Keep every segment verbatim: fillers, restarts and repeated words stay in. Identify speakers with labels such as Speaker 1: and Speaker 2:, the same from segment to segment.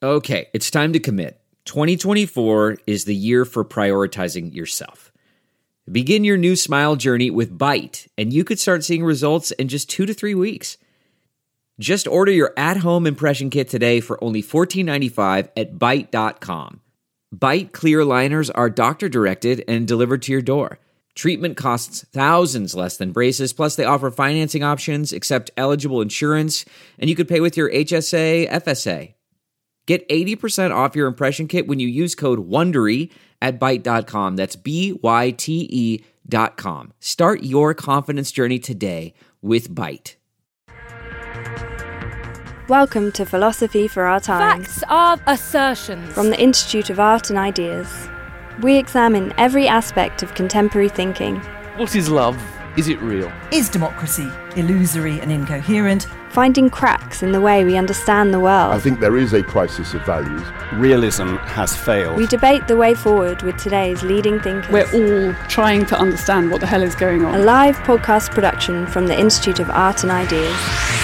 Speaker 1: Okay, it's time to commit. twenty twenty-four is the year for prioritizing yourself. Begin your new smile journey with Byte, and you could start seeing results in just two to three weeks. Just order your at-home impression kit today for only fourteen ninety-five at byte dot com. Byte clear aligners are doctor-directed and delivered to your door. Treatment costs thousands less than braces, plus they offer financing options, accept eligible insurance, and you could pay with your H S A, F S A. Get eighty percent off your impression kit when you use code WONDERY at byte dot com. That's B Y T E dot com. Start your confidence journey today with Byte.
Speaker 2: Welcome to Philosophy for Our Times.
Speaker 3: Facts are assertions.
Speaker 2: From the Institute of Art and Ideas. We examine every aspect of contemporary thinking.
Speaker 4: What is love? Is it real?
Speaker 5: Is democracy illusory and incoherent?
Speaker 2: Finding cracks in the way we understand the world.
Speaker 6: I think there is a crisis of values.
Speaker 7: Realism has failed.
Speaker 2: We debate the way forward with today's leading thinkers.
Speaker 8: We're all trying to understand what the hell is going on.
Speaker 2: A live podcast production from the Institute of Art and Ideas.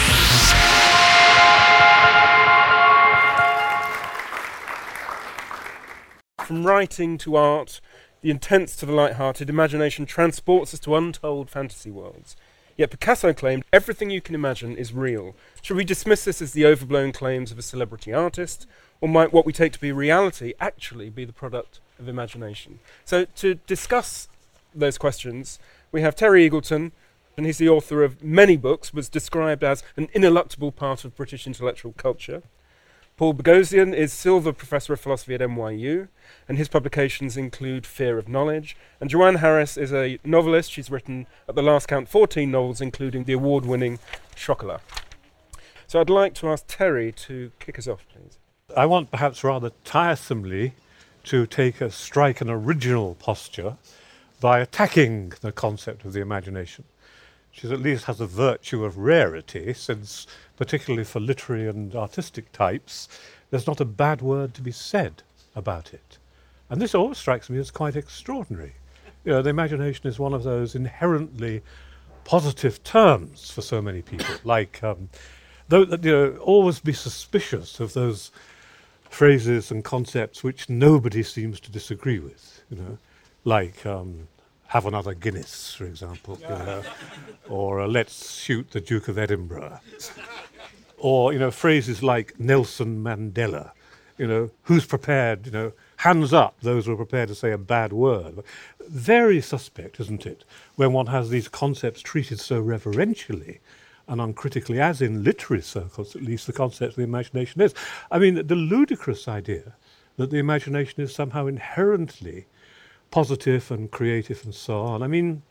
Speaker 9: From writing to art, the intense to the light-hearted, imagination transports us to untold fantasy worlds. Yet Picasso claimed everything you can imagine is real. Should we dismiss this as the overblown claims of a celebrity artist, or might what we take to be reality actually be the product of imagination? So to discuss those questions, we have Terry Eagleton, and he's the author of many books, was described as an ineluctable part of British intellectual culture. Paul Boghossian is Silver Professor of Philosophy at N Y U, and his publications include Fear of Knowledge. And Joanne Harris is a novelist. She's written, at the last count, fourteen novels, including the award-winning Chocolat. So I'd like to ask Terry to kick us off, please.
Speaker 10: I want, perhaps rather tiresomely, to take a strike an original posture by attacking the concept of the imagination, which is, at least has a virtue of rarity, since, particularly for literary and artistic types, there's not a bad word to be said about it. And this always strikes me as quite extraordinary. You know, the imagination is one of those inherently positive terms for so many people, like, um, though, you know, always be suspicious of those phrases and concepts which nobody seems to disagree with, you know, like um, have another Guinness, for example, you know, or uh, let's shoot the Duke of Edinburgh, or, you know, phrases like Nelson Mandela, you know, who's prepared, you know, hands up those who are prepared to say a bad word. Very suspect, isn't it, when one has these concepts treated so reverentially and uncritically, as in literary circles, at least, the concept of the imagination is. I mean, the ludicrous idea that the imagination is somehow inherently positive and creative and so on. I mean,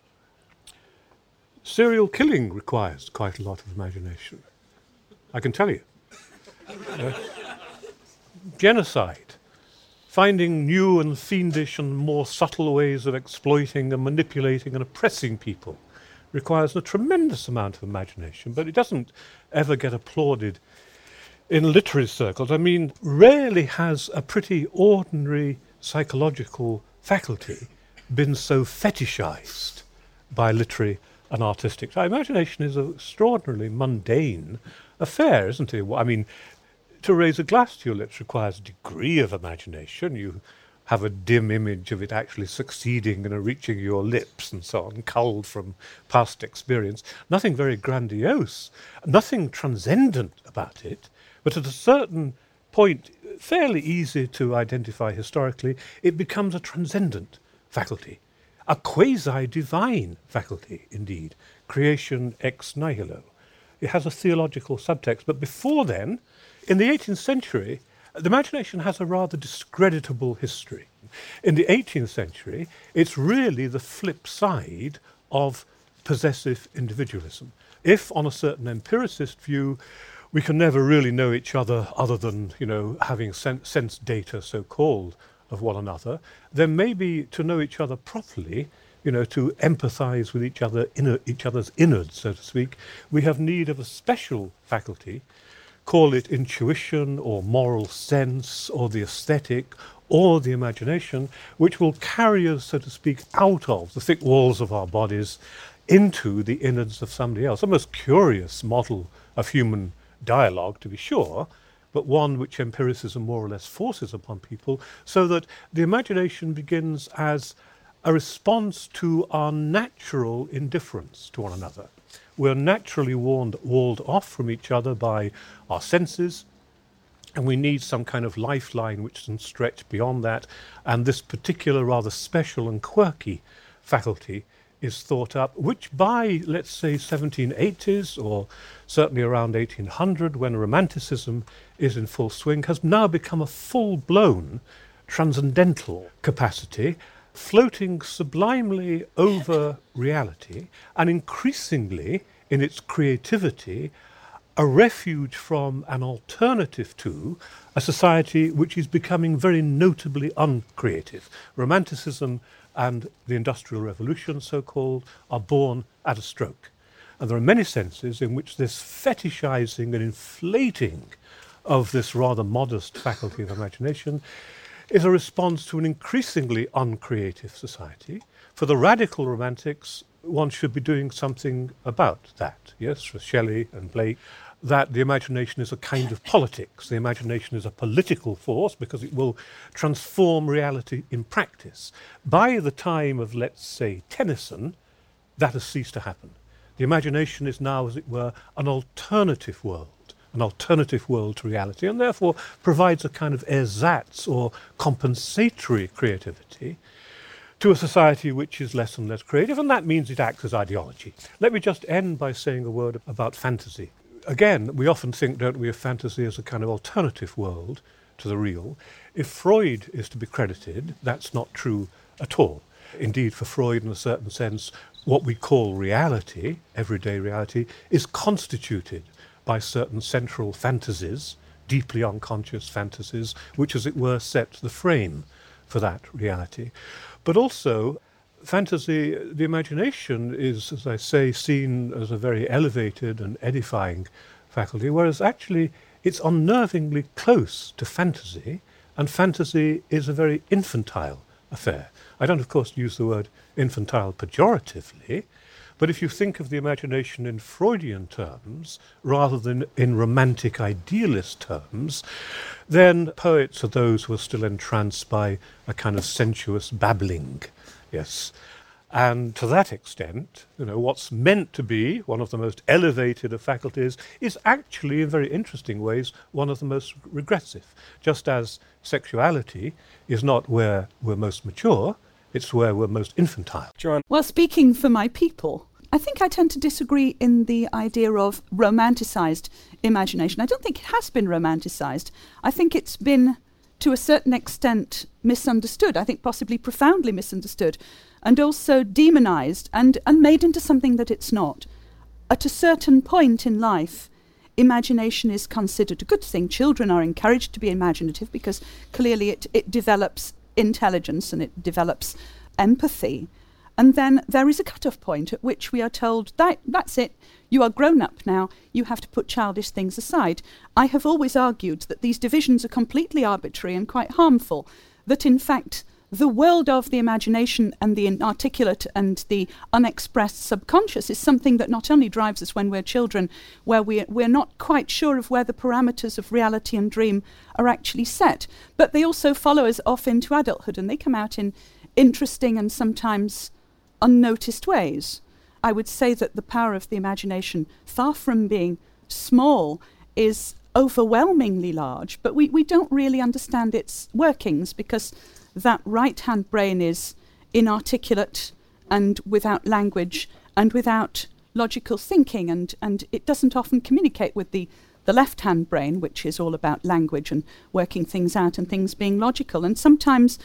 Speaker 10: serial killing requires quite a lot of imagination, I can tell you. Uh, genocide, finding new and fiendish and more subtle ways of exploiting and manipulating and oppressing people requires a tremendous amount of imagination, but it doesn't ever get applauded in literary circles. I mean, rarely has a pretty ordinary psychological faculty been so fetishized by literary and artistic. So imagination is an extraordinarily mundane affair, isn't it? I mean, to raise a glass to your lips requires a degree of imagination. You have a dim image of it actually succeeding and reaching your lips and so on, culled from past experience. Nothing very grandiose, nothing transcendent about it, but at a certain point, fairly easy to identify historically, it becomes a transcendent faculty, a quasi-divine faculty, indeed, creation ex nihilo. It has a theological subtext, but before then, in the eighteenth century, the imagination has a rather discreditable history. In the eighteenth century, it's really the flip side of possessive individualism. If, on a certain empiricist view, we can never really know each other other than, you know, having sen- sense data, so-called, of one another, then maybe to know each other properly, you know, to empathize with each other, inner, each other's innards, so to speak, we have need of a special faculty, call it intuition or moral sense or the aesthetic or the imagination, which will carry us, so to speak, out of the thick walls of our bodies into the innards of somebody else. A most curious model of human dialogue, to be sure, but one which empiricism more or less forces upon people, so that the imagination begins as a response to our natural indifference to one another. We're naturally warned, walled off from each other by our senses, and we need some kind of lifeline which can stretch beyond that, and this particular rather special and quirky faculty is thought up, which by, let's say, seventeen eighties, or certainly around eighteen hundred, when Romanticism is in full swing, has now become a full-blown transcendental capacity, floating sublimely over reality, and increasingly, in its creativity, a refuge from, an alternative to, a society which is becoming very notably uncreative. Romanticism and the Industrial Revolution, so-called, are born at a stroke. And there are many senses in which this fetishizing and inflating of this rather modest faculty of imagination is a response to an increasingly uncreative society. For the radical romantics, one should be doing something about that. Yes, for Shelley and Blake, that the imagination is a kind of politics. The imagination is a political force because it will transform reality in practice. By the time of, let's say, Tennyson, that has ceased to happen. The imagination is now, as it were, an alternative world. An alternative world to reality, and therefore provides a kind of ersatz or compensatory creativity to a society which is less and less creative, and that means it acts as ideology. Let me just end by saying a word about fantasy. Again, we often think, don't we, of fantasy as a kind of alternative world to the real. If Freud is to be credited, that's not true at all. Indeed, for Freud, in a certain sense, what we call reality, everyday reality, is constituted by certain central fantasies, deeply unconscious fantasies, which, as it were, set the frame for that reality. But also, fantasy, the imagination is, as I say, seen as a very elevated and edifying faculty, whereas actually it's unnervingly close to fantasy, and fantasy is a very infantile affair. I don't, of course, use the word infantile pejoratively, but if you think of the imagination in Freudian terms, rather than in romantic idealist terms, then poets are those who are still entranced by a kind of sensuous babbling, yes. And to that extent, you know, what's meant to be one of the most elevated of faculties is actually, in very interesting ways, one of the most regressive. Just as sexuality is not where we're most mature, it's where we're most infantile.
Speaker 9: Joanne?
Speaker 8: Well, speaking for my people, I think I tend to disagree in the idea of romanticised imagination. I don't think it has been romanticised. I think it's been, to a certain extent, misunderstood. I think possibly profoundly misunderstood, and also demonised and, and made into something that it's not. At a certain point in life, imagination is considered a good thing. Children are encouraged to be imaginative because clearly it, it develops intelligence and it develops empathy. And then there is a cut-off point at which we are told, that that's it, you are grown up now, you have to put childish things aside. I have always argued that these divisions are completely arbitrary and quite harmful, that in fact the world of the imagination and the inarticulate and the unexpressed subconscious is something that not only drives us when we're children, where we're, we're not quite sure of where the parameters of reality and dream are actually set, but they also follow us off into adulthood, and they come out in interesting and sometimes unnoticed ways. I would say that the power of the imagination, far from being small, is overwhelmingly large, but we, we don't really understand its workings because that right-hand brain is inarticulate and without language and without logical thinking, and, and it doesn't often communicate with the, the left-hand brain, which is all about language and working things out and things being logical. And sometimes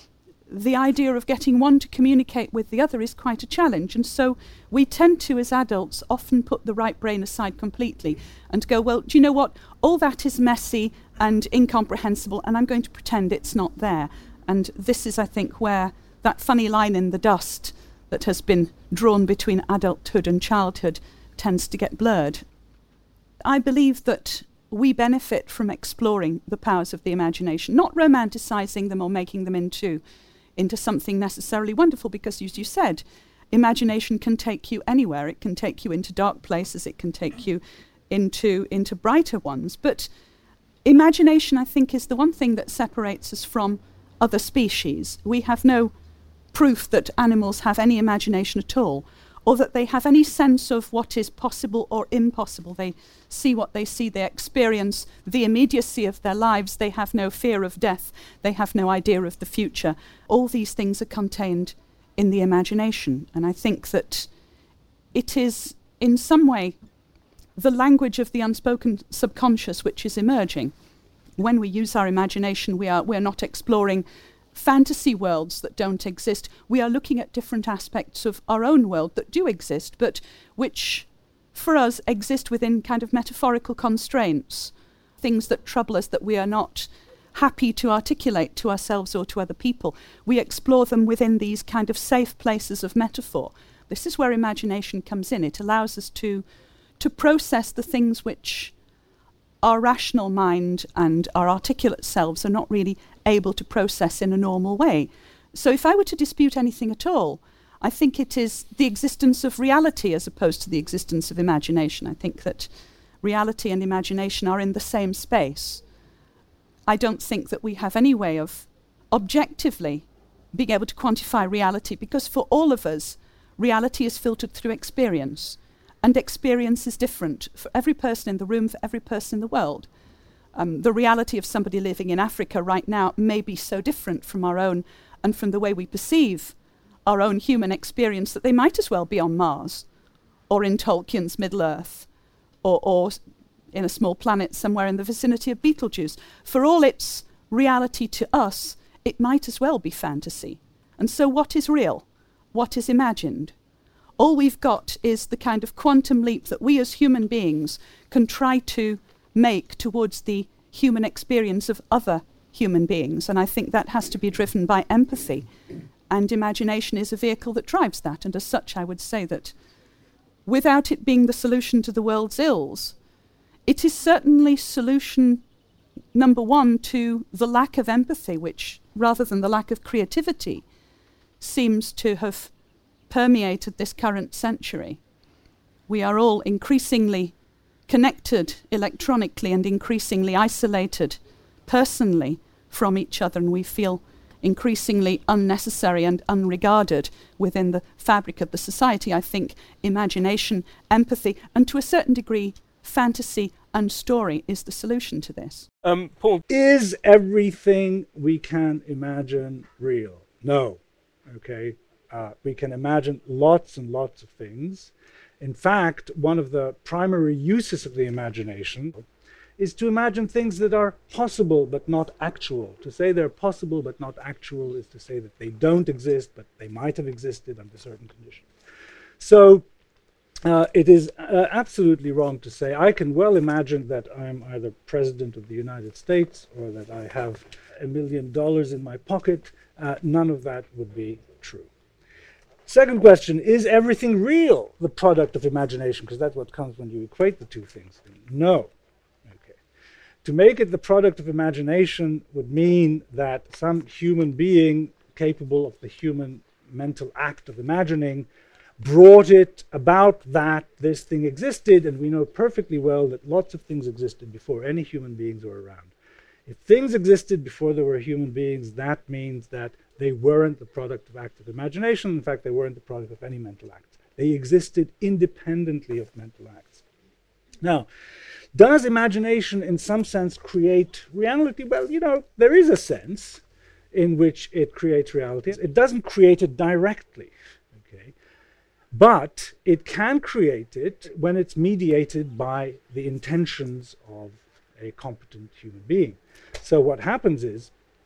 Speaker 8: the idea of getting one to communicate with the other is quite a challenge. And so we tend to, as adults, often put the right brain aside completely and go, well, do you know what? All that is messy and incomprehensible, and I'm going to pretend it's not there. And this is, I think, where that funny line in the dust that has been drawn between adulthood and childhood tends to get blurred. I believe that we benefit from exploring the powers of the imagination, not romanticising them or making them into, into something necessarily wonderful, because, as you said, imagination can take you anywhere. It can take you into dark places. It can take you into, into brighter ones. But imagination, I think, is the one thing that separates us from other species. We have no proof that animals have any imagination at all, or that they have any sense of what is possible or impossible. They see what they see, they experience the immediacy of their lives, they have no fear of death, they have no idea of the future. All these things are contained in the imagination, and I think that it is, in some way, the language of the unspoken subconscious which is emerging. When we use our imagination, we are we're not exploring fantasy worlds that don't exist. We are looking at different aspects of our own world that do exist, but which, for us, exist within kind of metaphorical constraints, things that trouble us that we are not happy to articulate to ourselves or to other people. We explore them within these kind of safe places of metaphor. This is where imagination comes in. It allows us to to process the things which our rational mind and our articulate selves are not really able to process in a normal way. So if I were to dispute anything at all, I think it is the existence of reality as opposed to the existence of imagination. I think that reality and imagination are in the same space. I don't think that we have any way of objectively being able to quantify reality, because for all of us, reality is filtered through experience. And experience is different for every person in the room, for every person in the world. Um, the reality of somebody living in Africa right now may be so different from our own and from the way we perceive our own human experience that they might as well be on Mars or in Tolkien's Middle-earth or, or in a small planet somewhere in the vicinity of Betelgeuse. For all its reality to us, it might as well be fantasy. And so what is real? What is imagined? All we've got is the kind of quantum leap that we as human beings can try to make towards the human experience of other human beings. And I think that has to be driven by empathy. And imagination is a vehicle that drives that. And as such, I would say that without it being the solution to the world's ills, it is certainly solution number one to the lack of empathy, which, rather than the lack of creativity, seems to have permeated this current century. We are all increasingly connected electronically and increasingly isolated personally from each other, and we feel increasingly unnecessary and unregarded within the fabric of the society. I think imagination, empathy, and to a certain degree, fantasy and story is the solution to this.
Speaker 9: Um, Paul,
Speaker 11: is everything we can imagine real? No. Okay. Uh, we can imagine lots and lots of things. In fact, one of the primary uses of the imagination is to imagine things that are possible but not actual. To say they're possible but not actual is to say that they don't exist, but they might have existed under certain conditions. So uh, it is uh, absolutely wrong to say, I can well imagine that I'm either President of the United States or that I have a million dollars in my pocket. Uh, none of that would be true. Second question, is everything real the product of imagination? Because that's what comes when you equate the two things. No. Okay. To make it the product of imagination would mean that some human being capable of the human mental act of imagining brought it about that this thing existed, and we know perfectly well that lots of things existed before any human beings were around. If things existed before there were human beings, that means that they weren't the product of active imagination. In fact, they weren't the product of any mental act. They existed independently of mental acts. Now, does imagination in some sense create reality? Well, you know, there is a sense in which it creates reality. It doesn't create it directly, okay? But it can create it when it's mediated by the intentions of a competent human being. So what happens is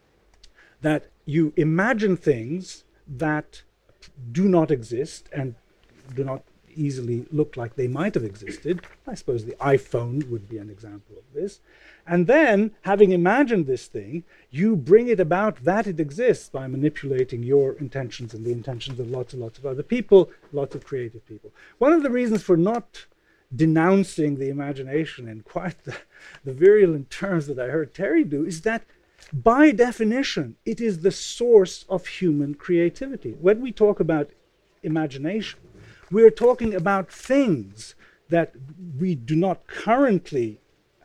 Speaker 11: that you imagine things that do not exist and do not easily look like they might have existed. I suppose the iPhone would be an example of this. And then, having imagined this thing, you bring it about that it exists by manipulating your intentions and the intentions of lots and lots of other people, lots of creative people. One of the reasons for not denouncing the imagination in quite the, the virulent terms that I heard Terry do is that, by definition, it is the source of human creativity. When we talk about imagination, we're talking about things that we do not currently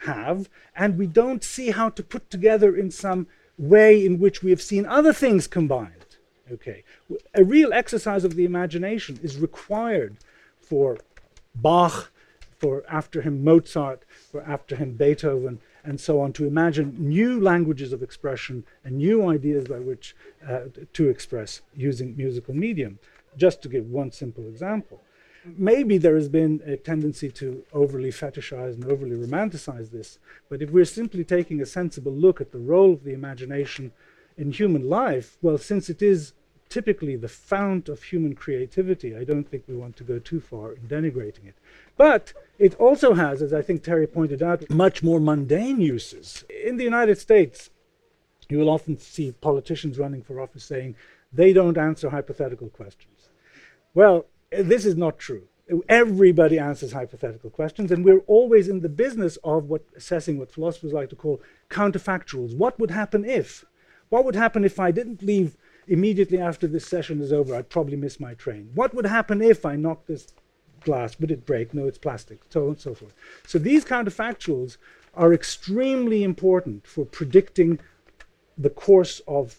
Speaker 11: have, and we don't see how to put together in some way in which we have seen other things combined. Okay, a real exercise of the imagination is required for Bach, for after him Mozart, for after him Beethoven, and so on, to imagine new languages of expression and new ideas by which uh, to express using musical medium. Just to give one simple example. Maybe there has been a tendency to overly fetishize and overly romanticize this, but if we're simply taking a sensible look at the role of the imagination in human life, well, since it is typically the fount of human creativity, I don't think we want to go too far in denigrating it. But it also has, as I think Terry pointed out, much more mundane uses. In the United States, you will often see politicians running for office saying they don't answer hypothetical questions. Well, this is not true. Everybody answers hypothetical questions, and we're always in the business of what assessing what philosophers like to call counterfactuals. What would happen if? What would happen if I didn't leave immediately after this session is over? I'd probably miss my train. What would happen if I knocked this glass? Would it break? No, it's plastic, so on and so forth. So these counterfactuals are extremely important for predicting the course of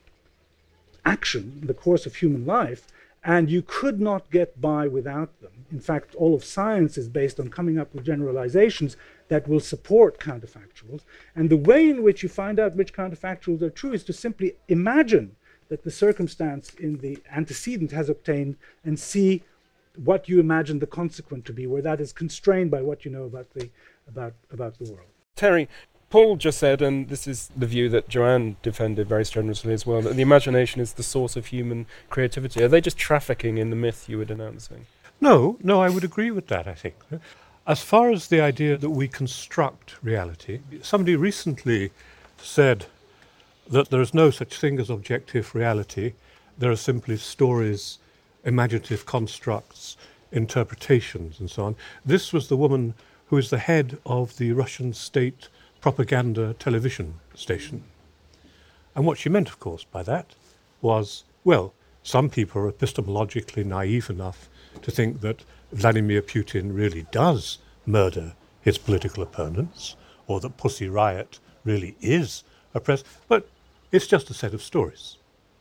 Speaker 11: action, the course of human life, and you could not get by without them. In fact, all of science is based on coming up with generalizations that will support counterfactuals. And the way in which you find out which counterfactuals are true is to simply imagine that the circumstance in the antecedent has obtained and see what you imagine the consequent to be, where that is constrained by what you know about the, about, about the world.
Speaker 9: Terry, Paul just said, and this is the view that Joanne defended very strenuously as well, that the imagination is the source of human creativity. Are they just trafficking in the myth you were denouncing?
Speaker 10: No, no, I would agree with that, I think. As far as the idea that we construct reality, somebody recently said that there is no such thing as objective reality. There are simply stories, imaginative constructs, interpretations, and so on. This was the woman who is the head of the Russian state propaganda television station. And what she meant, of course, by that was, well, some people are epistemologically naive enough to think that Vladimir Putin really does murder his political opponents, or that Pussy Riot really is a press, but it's just a set of stories.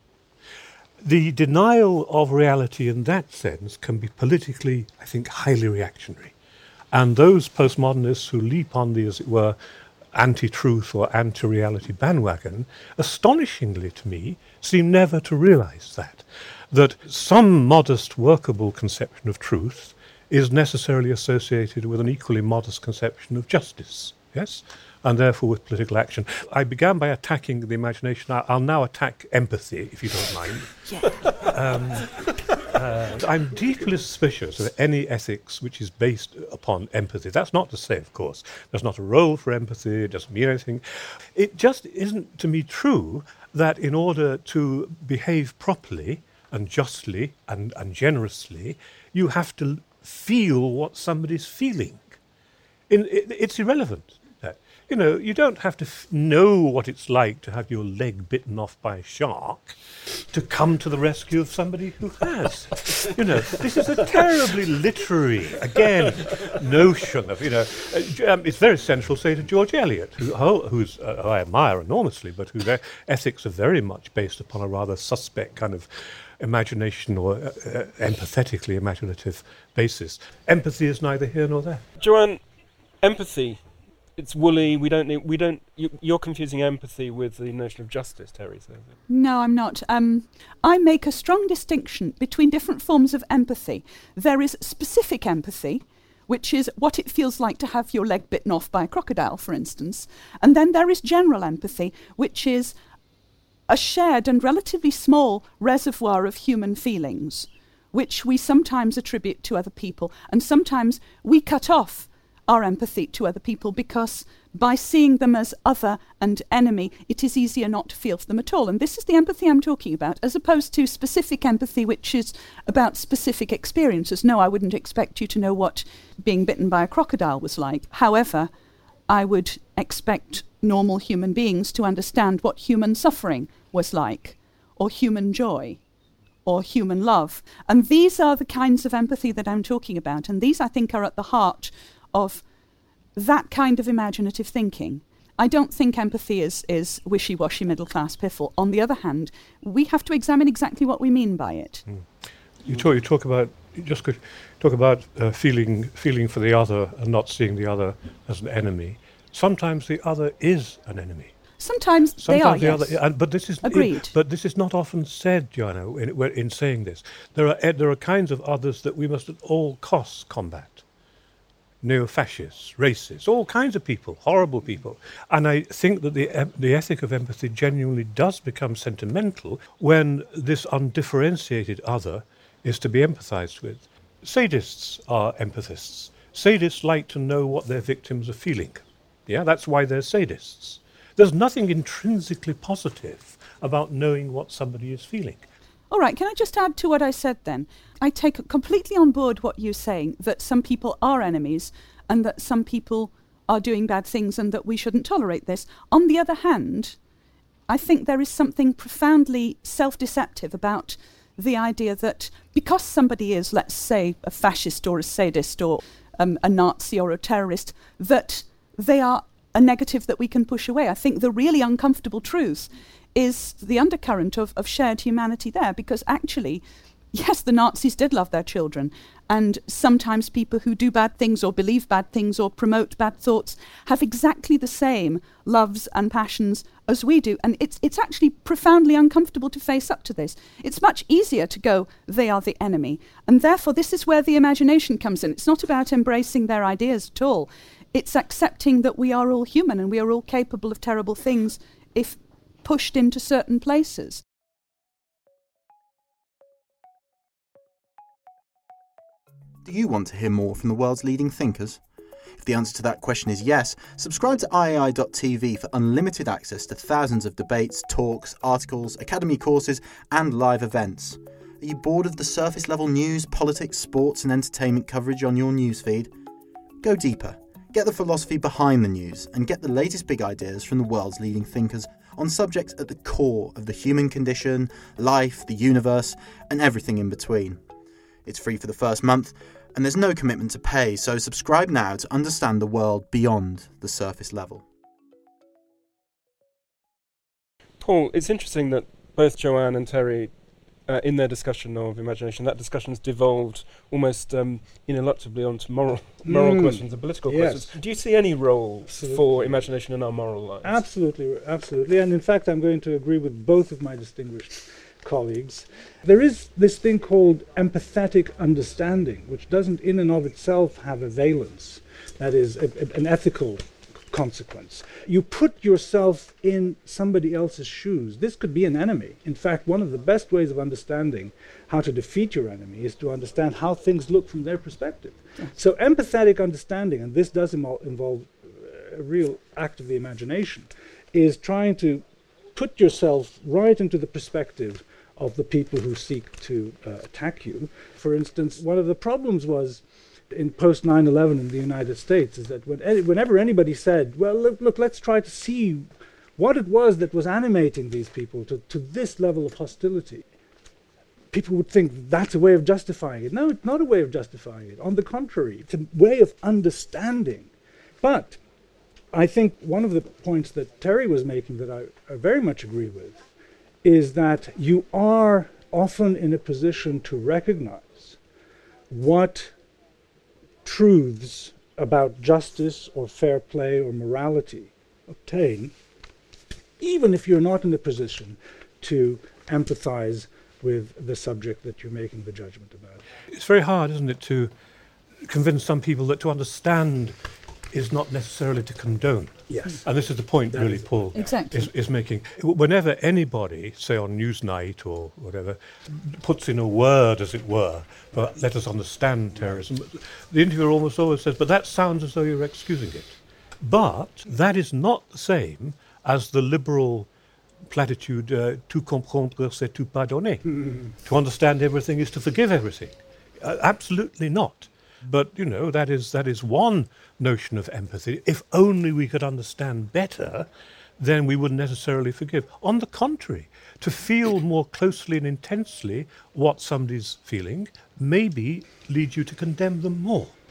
Speaker 10: The denial of reality in that sense can be politically, I think, highly reactionary. And those postmodernists who leap on the, as it were, anti-truth or anti-reality bandwagon, astonishingly to me, seem never to realize that, that some modest, workable conception of truth is necessarily associated with an equally modest conception of justice, yes? And therefore with political action. I began by attacking the imagination. I'll now attack empathy, if you don't mind. Yeah. Um, uh, I'm deeply suspicious of any ethics which is based upon empathy. That's not to say, of course, there's not a role for empathy, it doesn't mean anything. It just isn't, to me, true that in order to behave properly and justly and, and generously, you have to feel what somebody's feeling. In, it, it's irrelevant. You know, you don't have to f- know what it's like to have your leg bitten off by a shark to come to the rescue of somebody who has. You know, this is a terribly literary, again, notion of, you know, uh, um, it's very central, say, to George Eliot, who, who's, uh, who I admire enormously, but whose uh, ethics are very much based upon a rather suspect kind of imagination or uh, uh, empathetically imaginative basis. Empathy is neither here nor there.
Speaker 9: Joanne, empathy. It's woolly. We don't. Need, we don't. You, you're confusing empathy with the notion of justice, Terry says.
Speaker 8: No, I'm not. Um, I make a strong distinction between different forms of empathy. There is specific empathy, which is what it feels like to have your leg bitten off by a crocodile, for instance, and then there is general empathy, which is a shared and relatively small reservoir of human feelings, which we sometimes attribute to other people, and sometimes we cut off our empathy to other people because by seeing them as other and enemy, it is easier not to feel for them at all. And this is the empathy I'm talking about, as opposed to specific empathy, which is about specific experiences. No, I wouldn't expect you to know what being bitten by a crocodile was like. However, I would expect normal human beings to understand what human suffering was like, or human joy, or human love. And these are the kinds of empathy that I'm talking about. And these, I think, are at the heart of that kind of imaginative thinking. I don't think empathy is, is wishy-washy middle-class piffle. On the other hand, we have to examine exactly what we mean by it.
Speaker 10: Mm. You talk, you talk about you just could talk about uh, feeling feeling for the other and not seeing the other as an enemy. Sometimes the other is an enemy.
Speaker 8: Sometimes,
Speaker 10: Sometimes
Speaker 8: they are,
Speaker 10: the
Speaker 8: yes.
Speaker 10: other, and, but this is
Speaker 8: Agreed.
Speaker 10: It, but this is not often said, Joanna, in, in saying this. There are there are kinds of others that we must at all costs combat. Neo-fascists, racists, all kinds of people, horrible people. And I think that the the ethic of empathy genuinely does become sentimental when this undifferentiated other is to be empathized with. Sadists are empathists. Sadists like to know what their victims are feeling. Yeah, that's why they're sadists. There's nothing intrinsically positive about knowing what somebody is feeling.
Speaker 8: All right, can I just add to what I said then? I take completely on board what you're saying, that some people are enemies and that some people are doing bad things and that we shouldn't tolerate this. On the other hand, I think there is something profoundly self-deceptive about the idea that because somebody is, let's say, a fascist or a sadist or um, a Nazi or a terrorist, that they are a negative that we can push away. I think the really uncomfortable truth is the undercurrent of, of shared humanity there, because actually, yes, the Nazis did love their children, and sometimes people who do bad things or believe bad things or promote bad thoughts have exactly the same loves and passions as we do, and it's it's actually profoundly uncomfortable to face up to this. It's much easier to go, they are the enemy, and therefore this is where the imagination comes in. It's not about embracing their ideas at all. It's accepting that we are all human and we are all capable of terrible things if pushed into certain places.
Speaker 12: Do you want to hear more from the world's leading thinkers? If the answer to that question is yes, subscribe to I A I dot T V for unlimited access to thousands of debates, talks, articles, academy courses and live events. Are you bored of the surface level news, politics, sports and entertainment coverage on your newsfeed? Go deeper. Get the philosophy behind the news and get the latest big ideas from the world's leading thinkers on subjects at the core of the human condition, life, the universe, and everything in between. It's free for the first month, and there's no commitment to pay, so subscribe now to understand the world beyond the surface level.
Speaker 9: Paul, it's interesting that both Joanne and Terry, uh, in their discussion of imagination, that discussion has devolved almost um, ineluctably onto moral moral
Speaker 11: Mm.
Speaker 9: questions and political
Speaker 11: Yes.
Speaker 9: questions. Do you see any role
Speaker 11: Absolutely.
Speaker 9: for imagination in our moral lives?
Speaker 11: Absolutely, absolutely. And in fact, I'm going to agree with both of my distinguished colleagues. There is this thing called empathetic understanding, which doesn't in and of itself have a valence, that is, a, a, an ethical consequence. You put yourself in somebody else's shoes. This could be an enemy. In fact, one of the best ways of understanding how to defeat your enemy is to understand how things look from their perspective. Yeah. So empathetic understanding, and this does involve, involve a real act of the imagination, is trying to put yourself right into the perspective of the people who seek to uh, attack you. For instance, one of the problems was in post nine eleven in the United States is that when any, whenever anybody said, well, look, look, let's try to see what it was that was animating these people to, to this level of hostility, people would think that's a way of justifying it. No, it's not a way of justifying it. On the contrary, it's a way of understanding. But I think one of the points that Terry was making that I, I very much agree with is that you are often in a position to recognize what truths about justice or fair play or morality obtain, even if you're not in a position to empathize with the subject that you're making the judgment about.
Speaker 10: It's very hard, isn't it, to convince some people that to understand is not necessarily to condone.
Speaker 11: Yes.
Speaker 10: And this is the point,
Speaker 11: That
Speaker 10: really,
Speaker 11: is the
Speaker 10: Paul
Speaker 11: point.
Speaker 8: Exactly.
Speaker 10: is, is making. Whenever anybody, say on Newsnight or whatever, puts in a word, as it were, for let us understand terrorism, the interviewer almost always says, but that sounds as though you're excusing it. But that is not the same as the liberal platitude, uh, tout comprendre, c'est tout pardonner. Mm. To understand everything is to forgive everything. Uh, absolutely not. But, you know, that is that is one notion of empathy. If only we could understand better, then we wouldn't necessarily forgive. On the contrary, to feel more closely and intensely what somebody's feeling maybe leads you to condemn them more.
Speaker 11: Yes.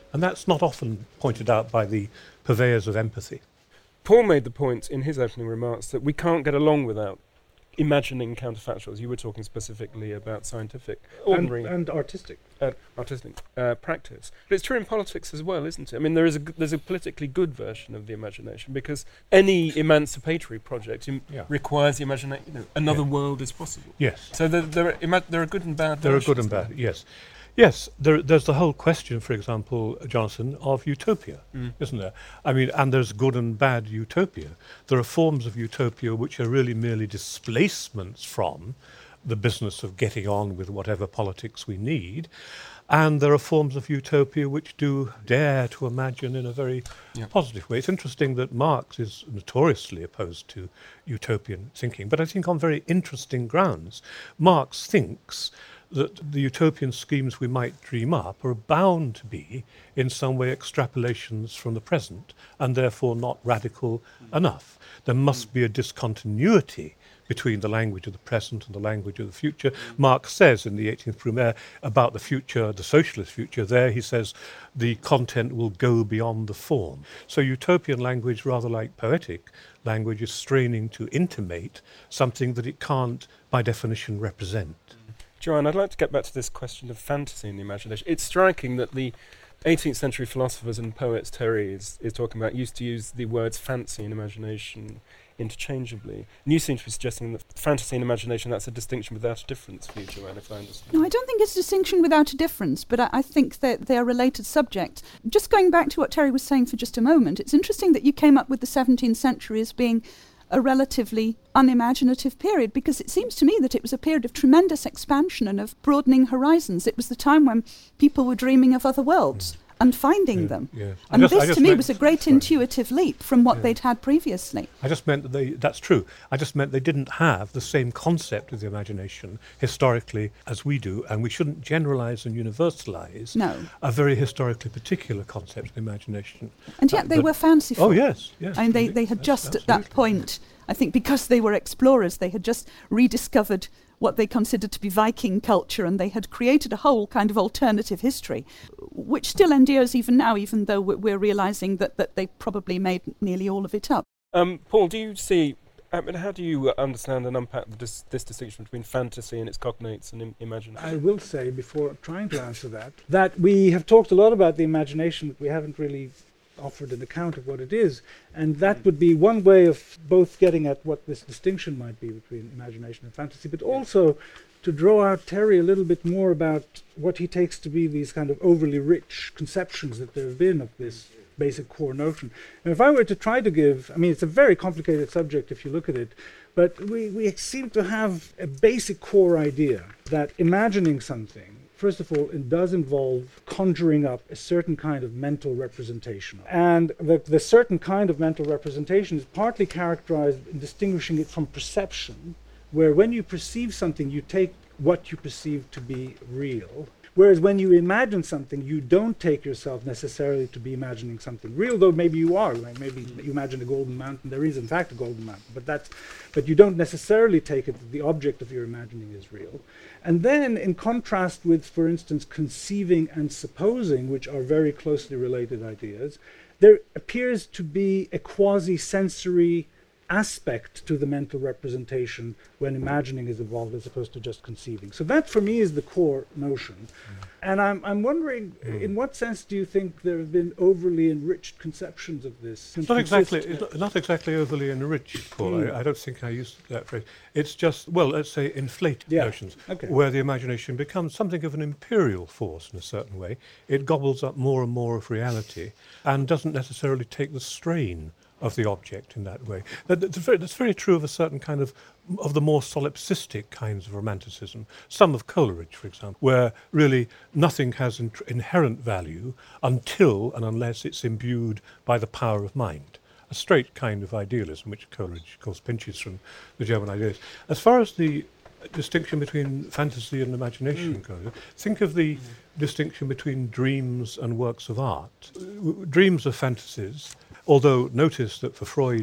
Speaker 10: And that's not often pointed out by the purveyors of empathy.
Speaker 9: Paul made the point in his opening remarks that we can't get along without imagining counterfactuals. You were talking specifically about scientific, ordinary,
Speaker 11: and, and artistic,
Speaker 9: uh, artistic uh, practice. But it's true in politics as well, isn't it? I mean, there is a g- there's a politically good version of the imagination, because any emancipatory project im-
Speaker 10: yeah.
Speaker 9: requires the imagination. You know, another yeah. world is possible.
Speaker 10: Yes.
Speaker 9: So there, there, are, ima- there are good and bad.
Speaker 10: There are good and bad. Yes. Yes, there, there's the whole question, for example, Jonathan, of utopia, mm. isn't there? I mean, and there's good and bad utopia. There are forms of utopia which are really merely displacements from the business of getting on with whatever politics we need. And there are forms of utopia which do dare to imagine in a very yeah. positive way. It's interesting that Marx is notoriously opposed to utopian thinking, but I think on very interesting grounds. Marx thinks that the utopian schemes we might dream up are bound to be, in some way, extrapolations from the present, and therefore not radical mm. enough. There must be a discontinuity between the language of the present and the language of the future. Mm. Marx says in the eighteenth Brumaire about the future, the socialist future, there he says the content will go beyond the form. So utopian language, rather like poetic language, is straining to intimate something that it can't, by definition, represent.
Speaker 9: Joanne, I'd like to get back to this question of fantasy and the imagination. It's striking that the eighteenth century philosophers and poets Terry is, is talking about used to use the words fancy and imagination interchangeably. And you seem to be suggesting that fantasy and imagination, that's a distinction without a difference for you, Joanne, if I understand.
Speaker 8: No, I don't think it's a distinction without a difference, but I, I think that they are related subjects. Just going back to what Terry was saying for just a moment, it's interesting that you came up with the seventeenth century as being a relatively unimaginative period, because it seems to me that it was a period of tremendous expansion and of broadening horizons. It was the time when people were dreaming of other worlds mm. and finding
Speaker 10: yeah,
Speaker 8: them.
Speaker 10: Yeah.
Speaker 8: And
Speaker 10: just,
Speaker 8: this to me
Speaker 10: meant,
Speaker 8: was a great
Speaker 10: sorry.
Speaker 8: intuitive leap from what
Speaker 10: yeah.
Speaker 8: they'd had previously.
Speaker 10: I just meant that they, that's true. I just meant they didn't have the same concept of the imagination historically as we do, and we shouldn't generalise and universalise
Speaker 8: no.
Speaker 10: a very historically particular concept of the imagination.
Speaker 8: And yet
Speaker 10: uh,
Speaker 8: they were fanciful.
Speaker 10: Oh, yes. yes
Speaker 8: I mean, they, they had just at that point, I think because they were explorers, they had just rediscovered what they considered to be Viking culture, and they had created a whole kind of alternative history, which still endures even now, even though we're realising that, that they probably made nearly all of it up.
Speaker 9: Um, Paul, do you see, I mean, how do you understand and unpack this, this distinction between fantasy and its cognates and im- imagination?
Speaker 11: I will say, before trying to answer that, that we have talked a lot about the imagination, but we haven't really offered an account of what it is, and that would be one way of both getting at what this distinction might be between imagination and fantasy, but also to draw out Terry a little bit more about what he takes to be these kind of overly rich conceptions that there have been of this basic core notion. And if I were to try to give, I mean, it's a very complicated subject if you look at it, but we, we seem to have a basic core idea that imagining something, first of all, it does involve conjuring up a certain kind of mental representation. And the, the certain kind of mental representation is partly characterized in distinguishing it from perception, where when you perceive something, you take what you perceive to be real. Whereas when you imagine something, you don't take yourself necessarily to be imagining something real, though maybe you are. Like maybe you imagine a golden mountain. There is, in fact, a golden mountain. But that's, but you don't necessarily take it that the object of your imagining is real. And then, in contrast with, for instance, conceiving and supposing, which are very closely related ideas, there appears to be a quasi-sensory aspect to the mental representation when imagining is involved as opposed to just conceiving. So that for me is the core notion. Mm. And I'm I'm wondering, mm. in what sense do you think there have been overly enriched conceptions of this?
Speaker 10: It's not exactly, it's not exactly overly enriched, Paul. Mm. I, I don't think I used that phrase. It's just, well, let's say inflated
Speaker 11: yeah.
Speaker 10: notions,
Speaker 11: okay.
Speaker 10: where the imagination becomes something of an imperial force in a certain way. It gobbles up more and more of reality and doesn't necessarily take the strain of the object in that way. That, that's, very, that's very true of a certain kind of, of the more solipsistic kinds of romanticism, some of Coleridge, for example, where really nothing has in, inherent value until and unless it's imbued by the power of mind. A straight kind of idealism, which Coleridge calls pinches from the German idealists. As far as the distinction between fantasy and imagination mm. goes, think of the mm. distinction between dreams and works of art. Dreams are fantasies, although notice that for Freud,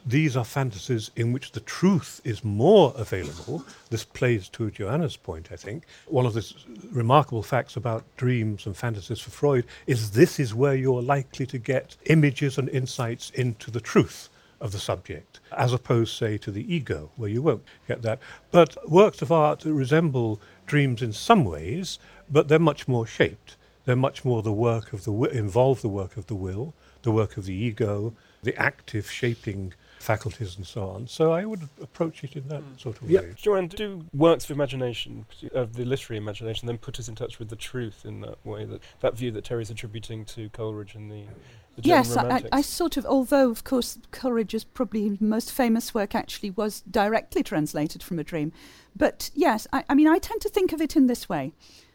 Speaker 10: these are fantasies in which the truth is more available. This plays to Joanna's point, I think. One of the remarkable facts about dreams and fantasies for Freud is this is where you're likely to get images and insights into the truth of the subject, as opposed, say, to the ego, where you won't get that. But works of art resemble dreams in some ways, but they're much more shaped. They're much more the work of the wi- involve the work of the will, the work of the ego, the active shaping faculties and so on. So I would approach it in that mm. sort of
Speaker 9: yeah.
Speaker 10: way.
Speaker 9: Joanne, do works of imagination, of the literary imagination, then put us in touch with the truth in that way, that, that view that Terry's attributing to Coleridge and the, the German
Speaker 8: yes, I,
Speaker 9: Romantics?
Speaker 8: I sort of, although of course Coleridge's probably most famous work actually was directly translated from a dream. But yes, I, I mean, I tend to think of it in this way.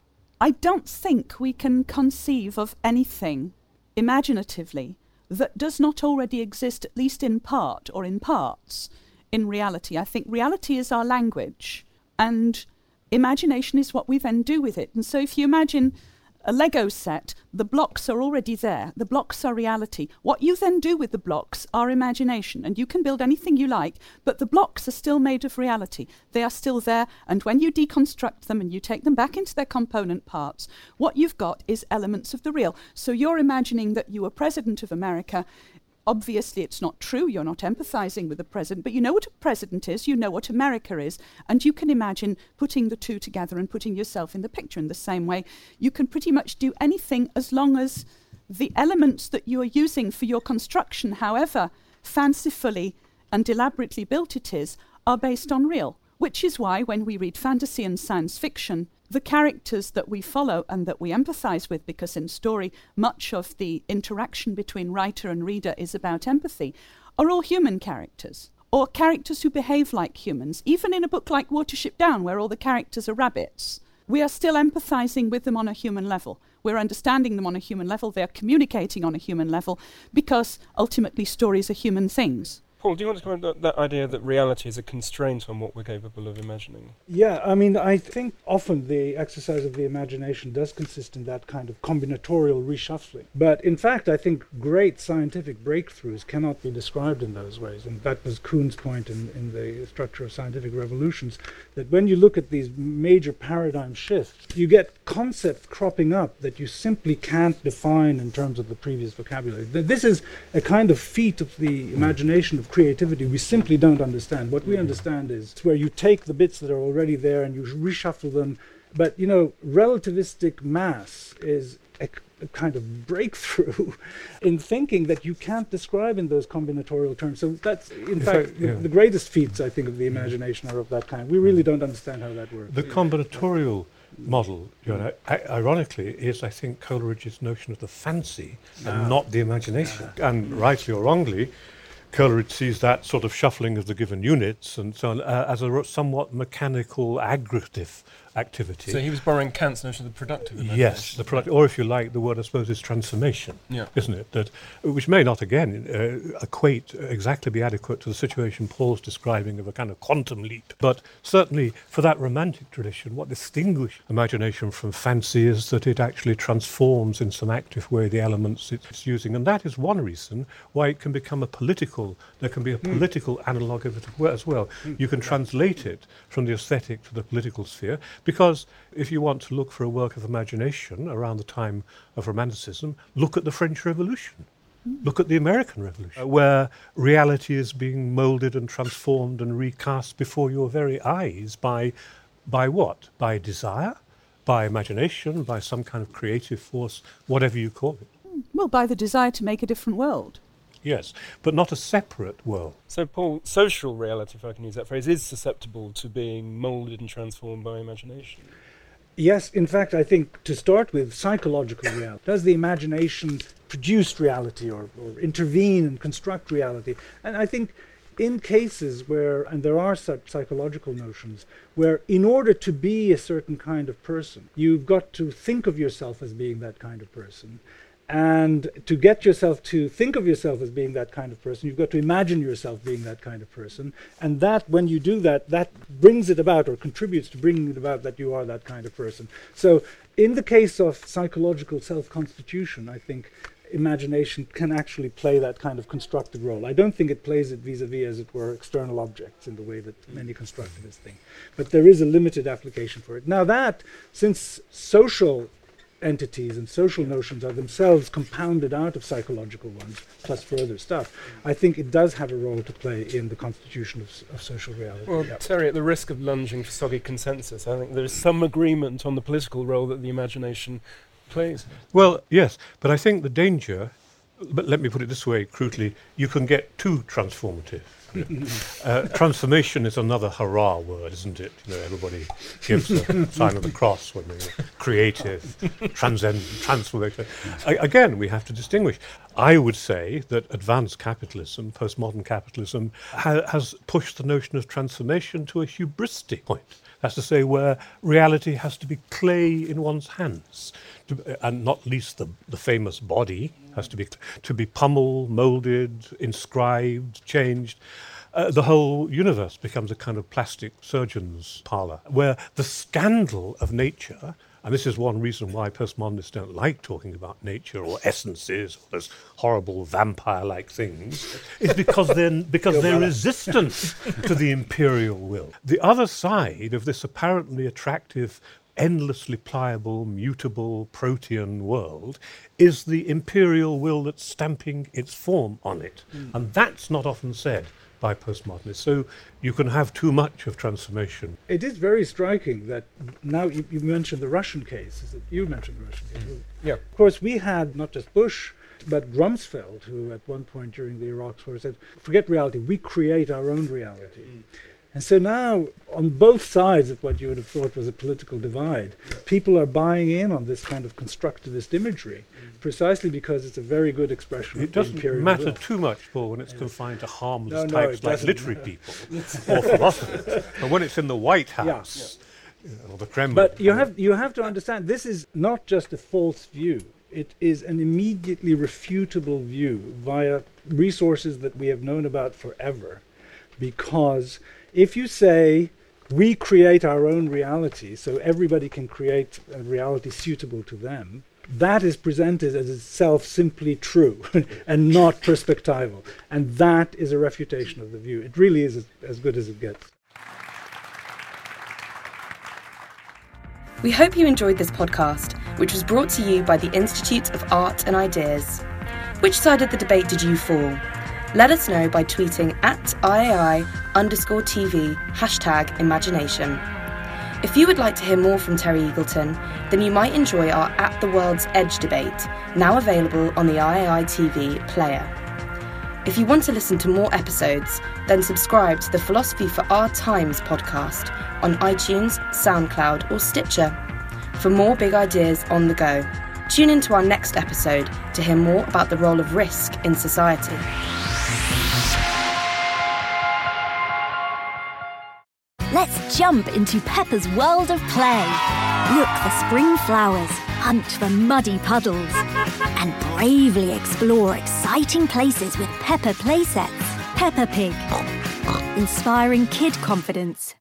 Speaker 8: I don't think we can conceive of anything imaginatively that does not already exist, at least in part or in parts, in reality. I think reality is our language, and imagination is what we then do with it. And so if you imagine a Lego set, the blocks are already there. The blocks are reality. What you then do with the blocks are imagination, and you can build anything you like, but the blocks are still made of reality. They are still there, and when you deconstruct them and you take them back into their component parts, what you've got is elements of the real. So you're imagining that you are president of America. Obviously, it's not true. You're not empathizing with the president, but you know what a president is, you know what America is, and you can imagine putting the two together and putting yourself in the picture in the same way. You can pretty much do anything as long as the elements that you are using for your construction, however fancifully and elaborately built it is, are based on real, which is why when we read fantasy and science fiction, the characters that we follow and that we empathize with, because in story much of the interaction between writer and reader is about empathy, are all human characters, or characters who behave like humans. Even in a book like Watership Down, where all the characters are rabbits, we are still empathizing with them on a human level. We're understanding them on a human level. They're communicating on a human level, because ultimately stories are human things.
Speaker 9: Paul, do you want to comment on that idea that reality is a constraint on what we're capable of imagining?
Speaker 11: Yeah, I mean, I think often the exercise of the imagination does consist in that kind of combinatorial reshuffling. But in fact, I think great scientific breakthroughs cannot be described in those ways. And that was Kuhn's point in, in the Structure of Scientific Revolutions, that when you look at these major paradigm shifts, you get concepts cropping up that you simply can't define in terms of the previous vocabulary. This is a kind of feat of the imagination, of creativity we simply don't understand. What we understand is where you take the bits that are already there and you reshuffle them. But, you know, relativistic mass is a, a kind of breakthrough in thinking that you can't describe in those combinatorial terms. So that's, in
Speaker 10: in
Speaker 11: fact,
Speaker 10: fact
Speaker 11: the,
Speaker 10: yeah.
Speaker 11: the greatest feats, I think, of the imagination are of that kind. We really don't understand how that works.
Speaker 10: The combinatorial model, you know, I- ironically, is, I think, Coleridge's notion of the fancy and
Speaker 11: Ah.
Speaker 10: not the imagination. And rightly or wrongly, Coleridge sees that sort of shuffling of the given units and so on uh, as a r- somewhat mechanical, aggregative activity.
Speaker 9: So he was borrowing Kant's notion of the productive imagination.
Speaker 10: Yes, the product, or if you like, the word I suppose is transformation,
Speaker 9: Yeah.
Speaker 10: isn't it? That which may not again uh, equate exactly be adequate to the situation Paul's describing of a kind of quantum leap, but certainly for that romantic tradition, what distinguishes imagination from fancy is that it actually transforms in some active way the elements it's using, and that is one reason why it can become a political. There can be a
Speaker 11: Mm.
Speaker 10: political analogue of it as well.
Speaker 11: Mm.
Speaker 10: You can translate it from the aesthetic to the political sphere. Because if you want to look for a work of imagination around the time of Romanticism, look at the French Revolution. Mm. Look at the American Revolution, uh, where reality is being moulded and transformed and recast before your very eyes by, by what? By desire, by imagination, by some kind of creative force, whatever you call it.
Speaker 8: Well, by the desire to make a different world.
Speaker 10: Yes, but not a separate world.
Speaker 9: So, Paul, social reality, if I can use that phrase, is susceptible to being moulded and transformed by imagination.
Speaker 11: Yes, in fact, I think to start with, psychological reality. Does the imagination produce reality or, or intervene and construct reality? And I think in cases where, and there are such psychological notions, where in order to be a certain kind of person, you've got to think of yourself as being that kind of person. And to get yourself to think of yourself as being that kind of person, you've got to imagine yourself being that kind of person. And that, when you do that, that brings it about or contributes to bringing it about that you are that kind of person. So in the case of psychological self-constitution, I think imagination can actually play that kind of constructed role. I don't think it plays it vis-a-vis, as it were, external objects in the way that many constructivists think. But there is a limited application for it. Now that, since social entities and social notions are themselves compounded out of psychological ones, plus further stuff, I think it does have a role to play in the constitution of, s- of social reality.
Speaker 9: Well,
Speaker 11: Yep.
Speaker 9: Terry, at the risk of lunging for soggy consensus, I think there is some agreement on the political role that the imagination plays.
Speaker 10: Well, yes, but I think the danger, but let me put it this way crudely, you can get too transformative. uh, transformation is another hurrah word, isn't it? You know, everybody gives the sign of the cross when they're creative, transcend, transformation. I, again, we have to distinguish. I would say that advanced capitalism, postmodern capitalism, ha- has pushed the notion of transformation to a hubristic point. That's to say, where reality has to be clay in one's hands, to, and not least the, the famous body has to be to be pummeled, moulded, inscribed, changed. Uh, the whole universe becomes a kind of plastic surgeon's parlour, where the scandal of nature, and this is one reason why postmodernists don't like talking about nature or essences or those horrible vampire-like things, is because they're, because they're resistant to the imperial will. The other side of this apparently attractive, endlessly pliable, mutable, protean world is the imperial will that's stamping its form on it. Mm. And that's not often said by postmodernists. So you can have too much of transformation.
Speaker 11: It is very striking that now you, you mentioned the Russian case. Is it, you mentioned the Russian case. Mm.
Speaker 9: Yeah.
Speaker 11: Of course, we had not just Bush, but Rumsfeld, who at one point during the Iraq War said, forget reality, we create our own reality. Mm. And so now, on both sides of what you would have thought was a political divide, people are buying in on this kind of constructivist imagery, mm. precisely because it's a very good expression
Speaker 10: it
Speaker 11: of
Speaker 10: doesn't
Speaker 11: the imperial
Speaker 10: matter
Speaker 11: will.
Speaker 10: too much, Paul, when it's confined to harmless
Speaker 11: no, no,
Speaker 10: types like literary people or philosophers. But when it's in the White House yeah. you know, or the Kremlin.
Speaker 11: But you have, you have to understand, this is not just a false view. It is an immediately refutable view via resources that we have known about forever, because if you say we create our own reality so everybody can create a reality suitable to them, that is presented as itself simply true and not perspectival. And that is a refutation of the view. It really is as, as good as it gets.
Speaker 13: We hope you enjoyed this podcast, which was brought to you by the Institute of Art and Ideas. Which side of the debate did you fall? Let us know by tweeting at I A I underscore TV hashtag imagination. If you would like to hear more from Terry Eagleton, then you might enjoy our At the World's Edge debate, now available on the I A I T V player. If you want to listen to more episodes, then subscribe to the Philosophy for Our Times podcast on iTunes, SoundCloud or Stitcher. For more big ideas on the go, tune in to our next episode to hear more about the role of risk in society.
Speaker 14: Let's jump into Peppa's world of play. Look for spring flowers, hunt for muddy puddles, and bravely explore exciting places with Peppa playsets. Peppa Pig, inspiring kid confidence.